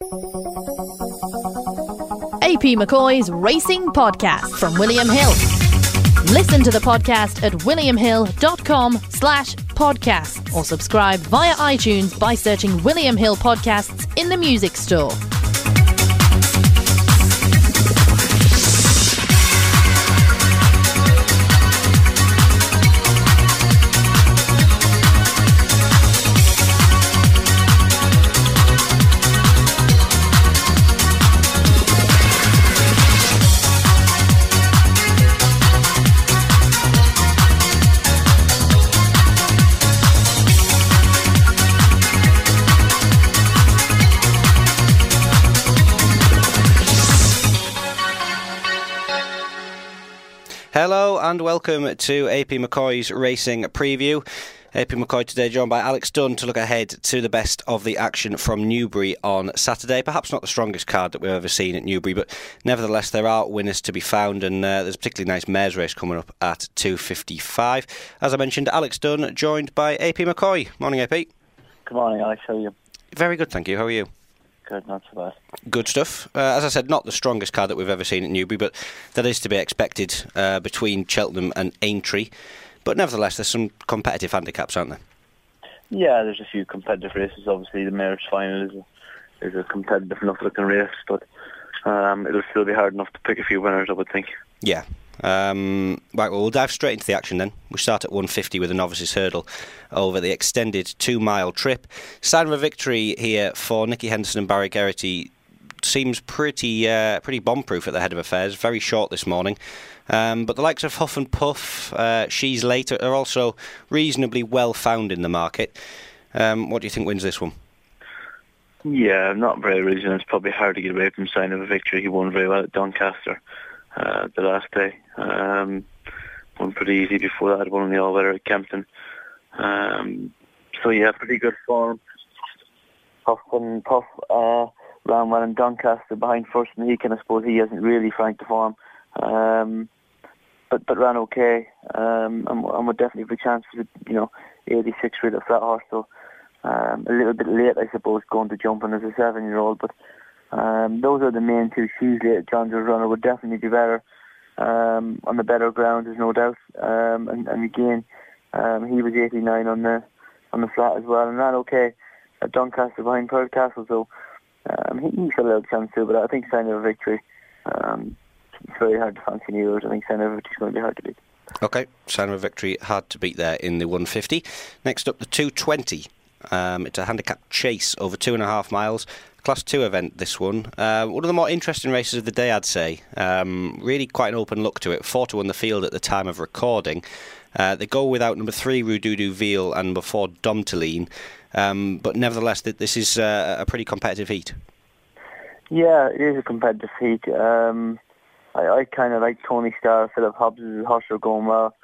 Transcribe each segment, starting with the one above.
AP McCoy's Racing Podcast from William Hill. Listen to the podcast at williamhill.com/podcast or subscribe via iTunes by searching William Hill Podcasts in the music store. Hello and welcome to AP McCoy's Racing Preview. AP McCoy today joined by Alex Dunn to look ahead to the best of the action from Newbury on Saturday. Perhaps not the strongest card that we've ever seen at Newbury, but nevertheless there are winners to be found, and there's a particularly nice mares race coming up at 2:55. As I mentioned, Alex Dunn joined by AP McCoy. Morning, AP. Good morning, Alex. How are you? Very good, thank you. How are you? Good, not so bad. Good stuff. As I said, not the strongest card that we've ever seen at Newbury, but that is to be expected between Cheltenham and Aintree. But nevertheless, there's some competitive handicaps, aren't there? Yeah, there's a few competitive races. Obviously, the Mayor's Final is a competitive enough looking race, but it'll still be hard enough to pick a few winners, I would think. Yeah. Right, well, we'll dive straight into the action then. We start at 150 with a novices hurdle over the extended 2-mile trip. Sign of a victory here for Nicky Henderson and Barry Geraghty. Seems pretty bomb-proof at the head of affairs. Very short this morning. But the likes of Huff and Puff, She's Late are also reasonably well found in the market. What do you think wins this one? Yeah, not very original. It's probably hard to get away from Sign of a Victory. He won very well at Doncaster the last day. Won pretty easy before that. Won on the all-weather at Kempton. So yeah, pretty good form. Huff and Puff ran well in Doncaster behind First and Heacon. I suppose he hasn't really franked the form. But ran okay, and would definitely have a chance for the 86 with a flat horse. So a little bit late, I suppose, going to jumping as a 7-year-old. But those are the main two. She's Late, John Joe's Runner would definitely be better on the better ground, there's no doubt. And again, he was 89 on the flat as well, and ran okay at Doncaster behind Pearl Castle. So he's a little chance too. But I think Sign of a Victory. It's very hard to fancy News. I think Sign of a Victory is going to be hard to beat. OK, Sign of a Victory hard to beat there in the 150. Next up, the 220. It's a handicap chase over 2.5 miles. Class 2 event, this one. One of the more interesting races of the day, I'd say. Really quite an open look to it. 4-1 the field at the time of recording. They go without number 3, Rududu Veal, and number 4, Domtaline. But nevertheless, this is a pretty competitive heat. Yeah, it is a competitive heat. I kind of like Tony Starr. Philip Hobbs' horse are going well.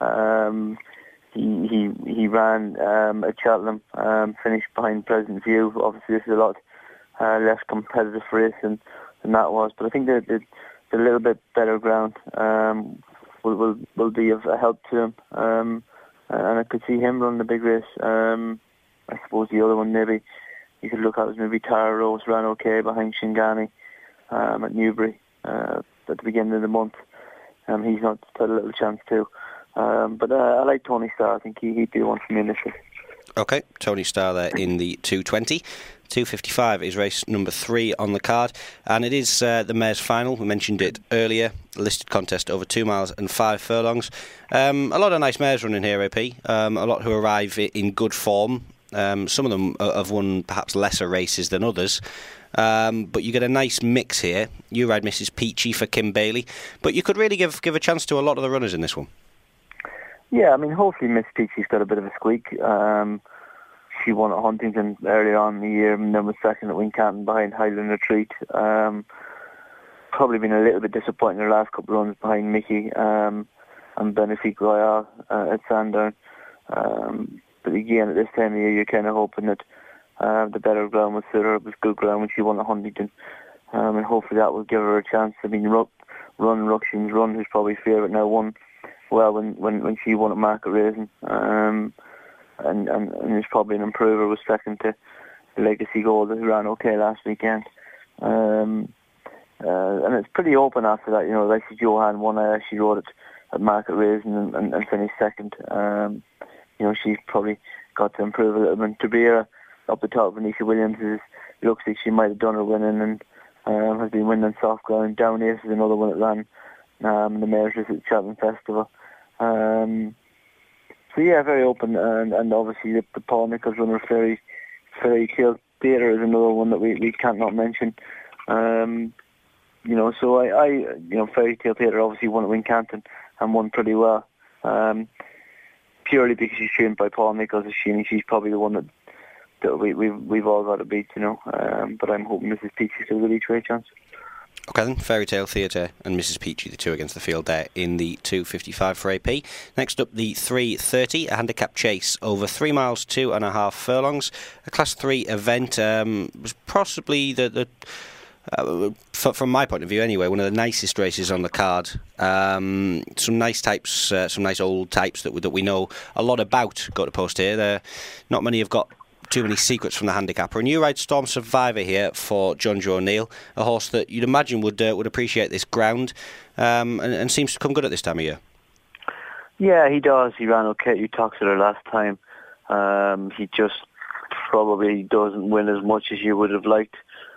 He ran at Cheltenham, finished behind Pleasant View. Obviously, this is a lot less competitive race than that was. But I think the little bit better ground will be of a help to him. And I could see him run the big race. I suppose the other one maybe you could look at was maybe Tara Rose, ran okay behind Shingani at Newbury at the beginning of the month. He's not had a little chance too. But I like Tony Starr. I think he'd be one for me initially. OK, Tony Starr there in the 220. 2:55 is race number 3 on the card, and it is the Mayor's Final. We mentioned it earlier. Listed contest over 2 miles and 5 furlongs. A lot of nice mares running here, AP. A lot who arrive in good form. Some of them have won perhaps lesser races than others. But you get a nice mix here. You ride Mrs. Peachy for Kim Bailey, but you could really give a chance to a lot of the runners in this one. Yeah, I mean, hopefully Miss Peachy's got a bit of a squeak. She won at Huntington earlier on in the year, and then was second at Wincanton behind Highland Retreat. Probably been a little bit disappointing in her last couple of runs behind Mickey and Benefique Royale at Sandown. But again, at this time of year, you're kind of hoping that the better ground will suit her. It was good ground when she won at Huntington, and hopefully that will give her a chance. I mean, Ruxian's Run, who's probably favourite now, won well when she won at Market Raising, and is probably an improver. Was second to Legacy Gold who ran okay last weekend. And it's pretty open after that. Lexi Johan won. I actually rode it at Market Raising and finished second. She's probably got to improve a little bit. Tabira up the top, Venetia Williams looks like she might have done her winning and has been winning soft ground. Down Ace is another one that ran the mares at Cheltenham Festival. So yeah, very open, and obviously the Paul Nicholls runner Fairy Tale Theatre is another one that we can't not mention. So I Fairy Tale Theatre obviously won at Wincanton and won pretty well. Purely because she's trained by Paul Nicholls, she's probably the one that we've all got to beat, but I'm hoping Mrs. Peachy still with each way chance. Okay then, Fairy Tale Theatre and Mrs. Peachy, the two against the field there in the 2:55 for AP. Next up, the 3:30, a handicap chase over 3 miles, 2.5 furlongs. A Class 3 event, was possibly from my point of view anyway, one of the nicest races on the card. Some nice types, some nice old types that we know a lot about go to post here. Not many have got too many secrets from the handicapper. And you ride Storm Survivor here for John Joe O'Neill, a horse that you'd imagine would appreciate this ground, and seems to come good at this time of year. Yeah, he does. He ran okay. You talked to her last time. He just probably doesn't win as much as you would have liked.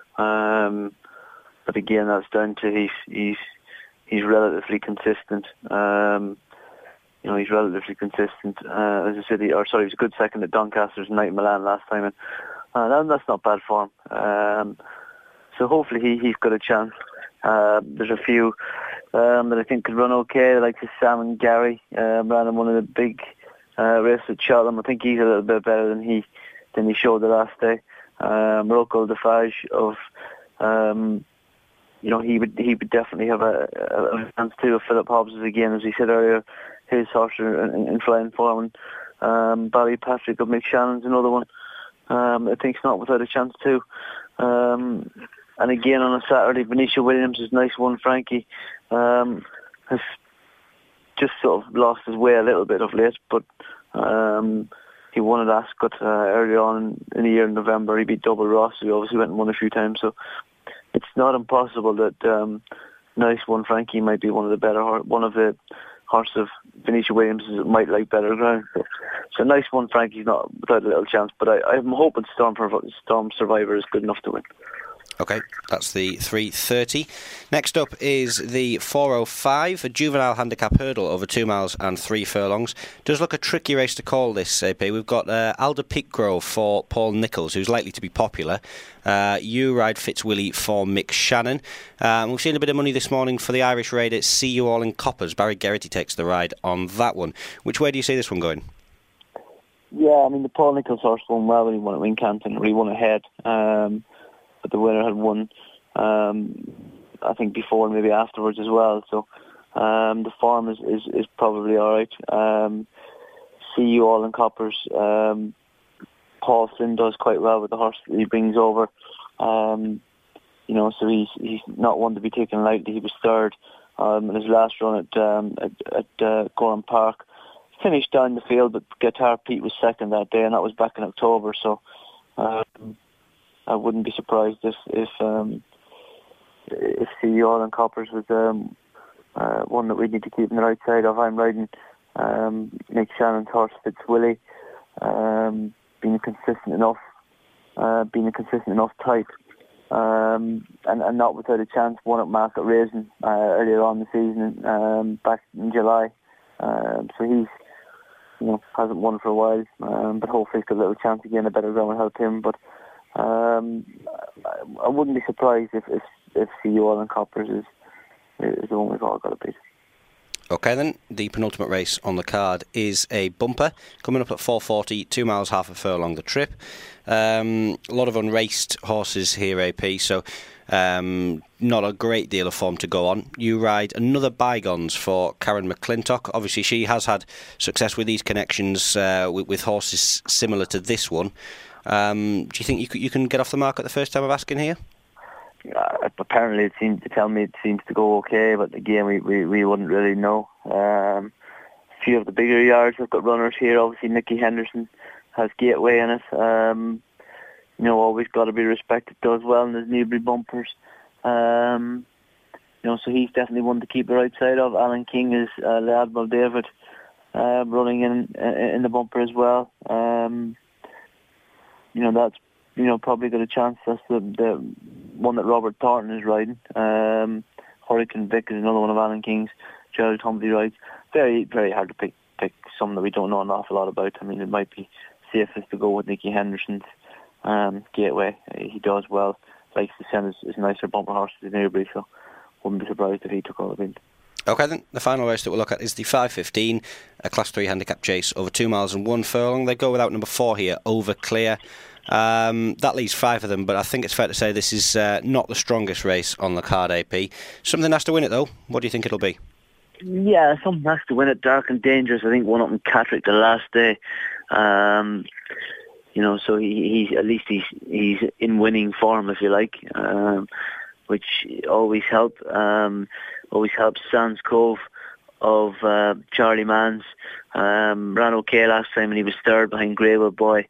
But again, that's down to he's relatively consistent. He's relatively consistent. As I said, he was a good second at Doncaster's and Night Milan last time, and that's not bad for him. So hopefully he's got a chance. There's a few that I think could run okay, like Sam and Gary ran in one of the big races at Cheltenham. I think he's a little bit better than he showed the last day. Morocco Defage of he would definitely have a chance too. Philip Hobbs is again, as he said earlier, his horse in flying form. Barry Patrick of Mick Shannon's another one. I think it's not without a chance too. And again on a Saturday, Venetia Williams is nice one. Frankie has just sort of lost his way a little bit of late, but he won at Ascot earlier on in the year in November. He beat Double Ross, who obviously went and won a few times. So it's not impossible that nice one Frankie might be one of the horse of Venetia Williams might like better ground. So nice one Frankie's not without a little chance, but I'm hoping Storm Survivor is good enough to win. Okay, that's the 3:30. Next up is the 4:05, a juvenile handicap hurdle over 2 miles and 3 furlongs. Does look a tricky race to call this, AP. We've got Alder Pickgrove for Paul Nicholls, who's likely to be popular. You ride Fitzwilly for Mick Shannon. We've seen a bit of money this morning for the Irish Raider. See You All in Coppers. Barry Geraghty takes the ride on that one. Which way do you see this one going? Yeah, I mean, the Paul Nicholls horse won well when he won at Wincanton, or he won ahead. But the winner had won, I think, before and maybe afterwards as well. So the form is probably all right. See You All in Coppers. Paul Flynn does quite well with the horse that he brings over. So he's not one to be taken lightly. He was third in his last run at Gorham Park. Finished down the field, but Guitar Pete was second that day, and that was back in October. So I wouldn't be surprised if See You All in Coppers was one that we need to keep on the right side of. I'm riding Mick Shannon's horse Fitzwilly, being a consistent enough type, and not without a chance. Won at Market Raising earlier on in the season, back in July. So he's hasn't won for a while, but hopefully he's got a little chance again. A better ground will help him, but. I wouldn't be surprised if See You All in Coppers is the one we've all got to beat. Okay then, the penultimate race on the card is a bumper, coming up at 4:40, 2 miles, half a furlong the trip. A lot of unraced horses here, AP, so not a great deal of form to go on. You ride Another Bygones for Karen McClintock. Obviously she has had success with these connections with horses similar to this one. Do you think you can get off the mark at the first time of asking here? Apparently it seems to go okay, but again we wouldn't really know. A few of the bigger yards have got runners here. Obviously Nicky Henderson has Gateway in it. always got to be respected. Does well in his Newbury bumpers. So he's definitely one to keep the right side of. Alan King is the Admiral David running in the bumper as well. That's probably got a chance. That's the one that Robert Thornton is riding. Hurricane Vic is another one of Alan King's. Gerald Humphrey rides. Very, very hard to pick some that we don't know an awful lot about. I mean, it might be safest to go with Nicky Henderson's Gateway. He does well. Likes to send his nicer bumper horses to Newbury, so wouldn't be surprised if he took all the win. Okay then, the final race that we'll look at is the 5:15, a Class 3 handicap chase over 2 miles and 1 furlong. They go without number 4 here, Over Clear. That leaves 5 of them, but I think it's fair to say this is not the strongest race on the card, AP. Something has to win it though. What do you think it'll be? Yeah, something has to win it. Dark and Dangerous, I think, won up in Catterick the last day. So he's at least he's in winning form, if you like, which always helps. Always helps. Sands Cove of Charlie Manns ran okay last time, and he was third behind Greywood Boy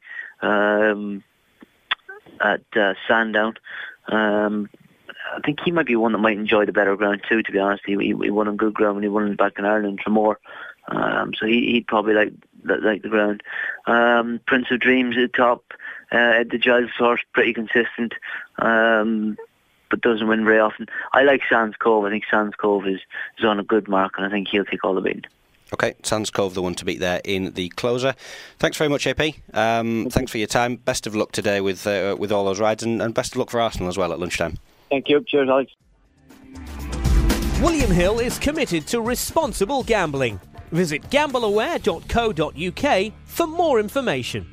at Sandown. I think he might be one that might enjoy the better ground too, to be honest. He won on good ground when he won back in Ireland, Tremor. So he'd probably like the ground. Prince of Dreams at the top. Ed the Giles horse, pretty consistent, but doesn't win very often. I like Sands Cove. I think Sands Cove is on a good mark, and I think he'll take all the beating. Okay, Sands Cove, the one to beat there in the closer. Thanks very much, AP. Thanks for your time. Best of luck today with all those rides, and best of luck for Arsenal as well at lunchtime. Thank you. Cheers, Alex. William Hill is committed to responsible gambling. Visit gambleaware.co.uk for more information.